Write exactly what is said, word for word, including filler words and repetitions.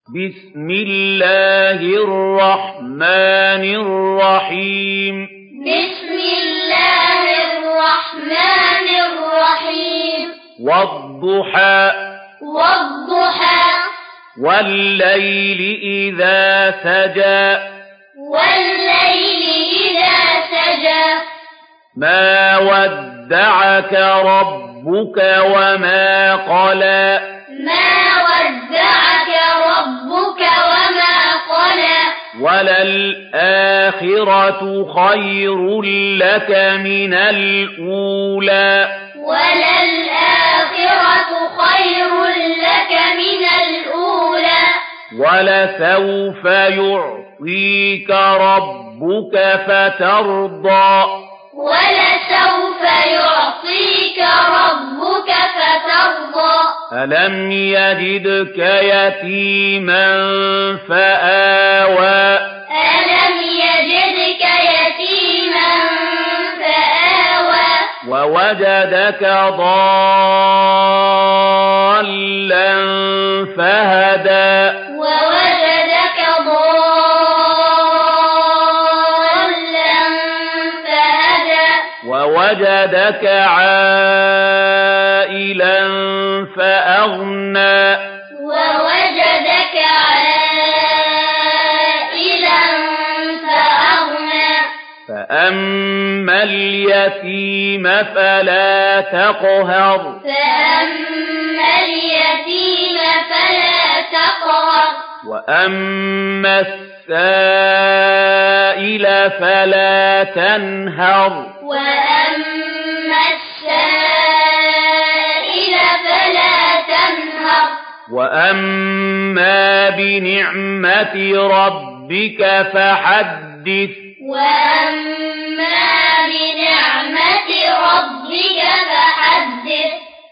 بسم الله الرحمن الرحيم بسم الله الرحمن الرحيم والضحى والضحى والليل إذا سجى والليل إذا سجى ما ودعك ربك وما قلى ما ودعك ربك وما قلى وللآخرة خير لك من الأولى وللآخرة خير لك من الأولى ولسوف يعطيك ربك فترضى ولسوف يعطيك ربك فترضى ألم يجدك يتيما فآوى ألم يجدك يتيما فآوى ووجدك ضالا فهدى ووجدك ضالا فهدى ووجدك عائلا فأغنى ووجدك عائلا فأغنى فأما اليتيم فلا تقهر فأما اليتيم فلا تقهر وأما السائل فلا تنهر وأما السائل فلا تنهر وأما بنعمة ربك فحدث وأما